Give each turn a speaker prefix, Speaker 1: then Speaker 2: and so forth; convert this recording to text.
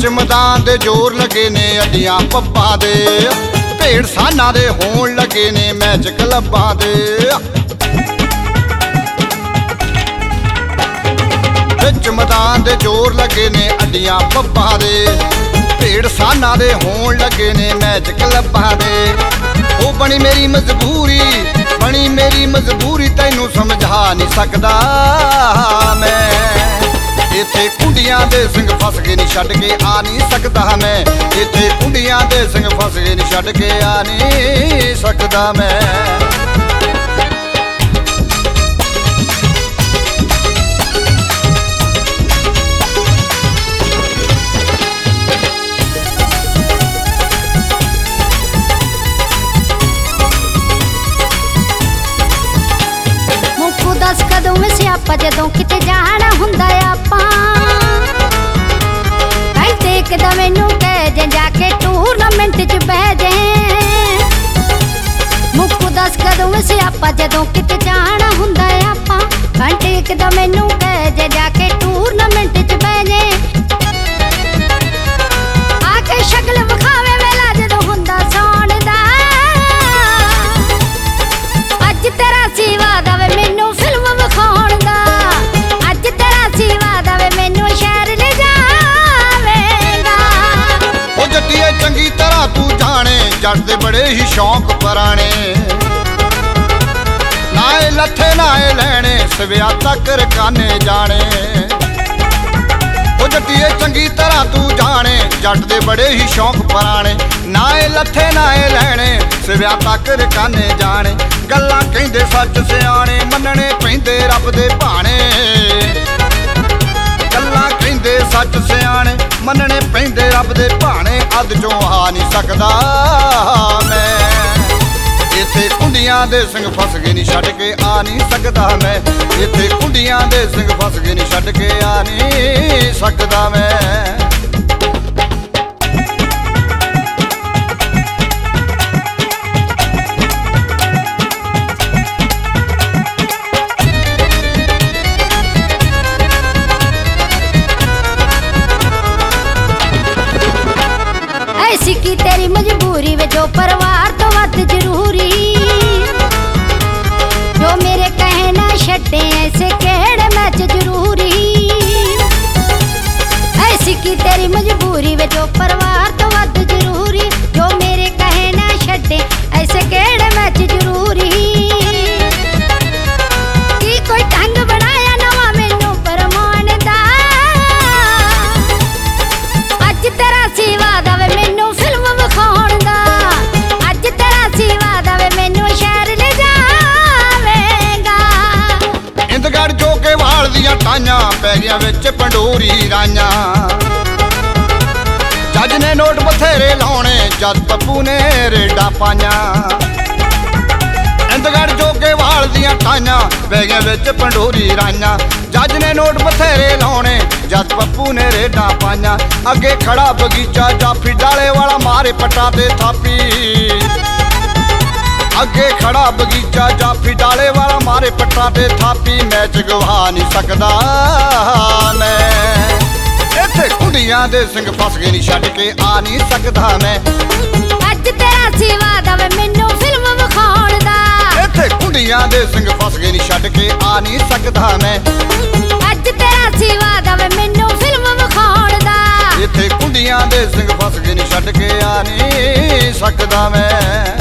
Speaker 1: ਵਿੱਚ ਮੈਦਾਨ ਦੇ ਜ਼ੋਰ ਲੱਗੇ ਨੇ ਅੱਡੀਆਂ ਪੱਬਾਂ ਦੇ, ਭੇਡ ਸਾਨਾਂ ਦੇ ਹੋਣ ਲੱਗੇ ਨੇ ਮੈਚ ਕਲੱਬਾਂ ਦੇ। ਵਿੱਚ ਮੈਦਾਨ ਦੇ ਜ਼ੋਰ ਲੱਗੇ ਨੇ ਅੱਡੀਆਂ ਪੱਬਾਂ ਦੇ, ਭੇਡ ਸਾਨਾਂ ਦੇ ਹੋਣ ਲੱਗੇ ਨੇ ਮੈਚ ਕਲੱਬਾਂ ਦੇ। ਉਹ ਬਣੀ ਮੇਰੀ ਮਜਬੂਰੀ, ਬਣੀ ਮੇਰੀ ਮਜਬੂਰੀ, ਤੈਨੂੰ ਸਮਝਾ ਨਹੀਂ ਸਕਦਾ ਮੈਂ। ਇੱਥੇ ਕੁੰਡੀਆਂ ਦੇ ਸਿੰਘ ਫਸ ਗਏ ਨੀ, ਛੱਡ ਕੇ ਆ ਨਹੀਂ ਸਕਦਾ ਮੈਂ। ਇੱਥੇ ਕੁੰਡੀਆਂ ਦੇ ਸਿੰਘ ਫਸ ਗਏ ਨੀ, ਛੱਡ ਕੇ ਆ ਨਹੀਂ ਸਕਦਾ ਮੈਂ।
Speaker 2: ਦੱਸ ਕਦੋਂ ਵੇ ਸਿਆਪਾ ਜਦੋਂ ਕਿਤੇ ਜਾਣਾ ਹੁੰਦਾ ਆਪਾਂ। ਕਹਿੰਦੇ ਇੱਕ ਤਾਂ ਮੈਨੂੰ ਕਹਿ ਜੇ ਜਾ ਕੇ ਟੂਰਨਾਮੈਂਟ 'ਚ ਬਹਿ ਜੇ। ਮੁੱਕੂ ਦੱਸ ਕਦੋਂ ਵੇ ਸਿਆਪਾ ਜਦੋਂ ਕਿਤੇ ਜਾਣਾ ਹੁੰਦਾ ਆਪਾਂ। ਕਹਿੰਦੇ ਇੱਕ ਤਾਂ ਮੈਨੂੰ ਕਹਿ ਜੇ ਜਾ ਕੇ ਟੂਰਨਾਮੈਂਟ 'ਚ ਬਹਿ ਜੇ। ਆ ਕੇ ਸ਼ਕਲ ਵਿਖਾਵੇ ਵੇਲਾ ਜਦੋਂ ਹੁੰਦਾ ਸੌਣ ਦਾ। ਅੱਜ ਤੇਰਾ ਸੀ ਵਾਦਾ ਵੇ ਮੈਨੂੰ ਫਿਲਮ ਵਿਖਾਉਣ ਦਾ। ਅੱਜ ਤੇਰਾ ਸੀ ਵਾਦਾ ਵੇ ਮੈਨੂੰ ਸ਼ਹਿਰ ਲੈ ਜਾਵੇਂਗਾ।
Speaker 1: ਉਹ ਜੱਟੀਏ ਚੰਗੀ ਤਰ੍ਹਾਂ ਤੂੰ ਜਾਣੇ, ਜੱਟ ਦੇ ਬੜੇ ਹੀ ਸ਼ੌਂਕ ਪੁਰਾਣੇ। ਨਾ ਇਹ ਲੱਥੇ ਨਾ ਇਹ ਲੈਣੇ, ਸਵਿਆ ਤੱਕ ਰਕਾਨੇ ਜਾਣੇ। ਉਹ ਜੱਟੀਏ ਚੰਗੀ ਤਰ੍ਹਾਂ ਤੂੰ ਜਾਣੇ, ਜੱਟ ਦੇ ਬੜੇ ਹੀ ਸ਼ੌਂਕ ਪੁਰਾਣੇ। ਨਾ ਇਹ ਲੱਥੇ ਨਾ ਇਹ ਲੈਣੇ, ਸਵਿਆ ਤੱਕ ਰਕਾਨੇ ਜਾਣੇ। ਗੱਲਾਂ ਕਹਿੰਦੇ ਸੱਚ ਸਿਆਣੇ, ਮੰਨਣੇ ਪੈਂਦੇ ਰੱਬ ਦੇ ਭਾਣੇ। ਗੱਲਾਂ ਕਹਿੰਦੇ ਸੱਚ ਸਿਆਣੇ, ਮੰਨਣੇ ਪੈਂਦੇ ਰੱਬ ਦੇ ਭਾਣੇ। ਅੱਧ ਚੋਂ ਆ ਨਹੀਂ ਸਕਦਾ ਮੈਂ। ਇੱਥੇ ਕੁੰਡੀਆਂ ਦੇ ਸਿੰਘ ਫਸ ਗਏ ਨੀ, ਛੱਡ ਕੇ ਆ ਨਹੀਂ ਸਕਦਾ ਮੈਂ। ਇੱਥੇ ਕੁੰਡੀਆਂ ਦੇ ਸਿੰਘ ਫਸ ਗਏ ਨੀ, ਛੱਡ ਕੇ ਆ ਨਹੀਂ ਸਕਦਾ ਮੈਂ।
Speaker 2: ऐसी की तेरी मजबूरी वे जो परिवार तो वध जरूरी। जो मेरे कहना छड्डे ऐसे केड़े मैच जरूरी। ऐसी की तेरी मजबूरी वे जो परिवार तो वध जरूरी। जो मेरे कहना छड्डे ऐसे केड़े मैच जरूरी। की कोई ढंग बनाया नवा मैनू परमान दा। अज तेरा सी वादा वे मैनू फिल्म विखाउण दा। अज तेरा सी वादा वे मैनू शहर ले जावेंगा।
Speaker 1: इंदगढ़ जो के वाल दियां टाइयां पै गईयां विच पंडोरी राइयां। जज ने नोट बथेरे लाउणे, जद पप्पू ने रेडा पाइयां। इंदगढ़ जो के वाल दियां टाइयां पै गईयां विच पंडोरी राइयां। जज ने नोट बथेरे लाउणे, जद पप्पू ने रेडा पाइयां। अगे खड़ा बगीचा जाफी डाले वाला मारे पट्टा ते थापी। अगे खड़ा बगीचा जाफी डाले वाला मारे पट्टा ते थापी। मैच गवा नहीं सकदा मैं। इत्थे कुड़ियां दे सिंह फस गए नी, छड्ड के आ नहीं सकदा मैं।
Speaker 2: अज तेरा सी वादा वे मैनू फिल्म विखाउण दा।
Speaker 1: इत्थे कुड़ियां दे सिंह फस गए नी, छड्ड के आ नहीं सकदा मैं।
Speaker 2: अज तेरा सी वादा वे मैनू फिल्म विखाउण दा।
Speaker 1: इत्थे कुड़ियां दे सिंह फस गए नी, छड्ड के आ नहीं सकदा मैं।